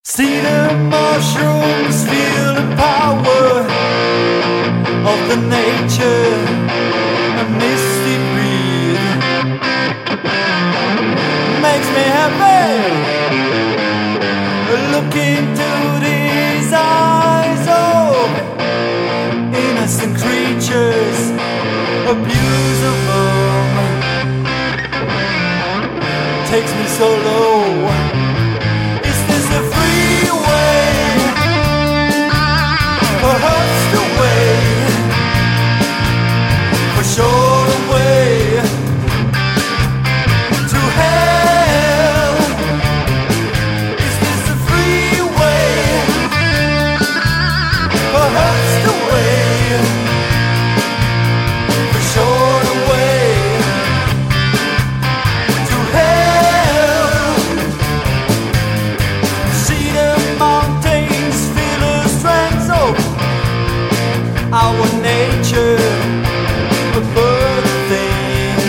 See the mushrooms, feel the power of the nature, a misty breeze makes me happy. Look into these eyes, oh, innocent creatures, abuse of them takes me so low. Is this a freeway? Perhaps the way, for sure the way to hell. Is this a freeway? Perhaps the way, for sure the way to hell. See the mountains, feel the strength of our nature, a bird thing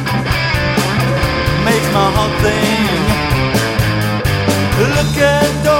makes my heart think. Look at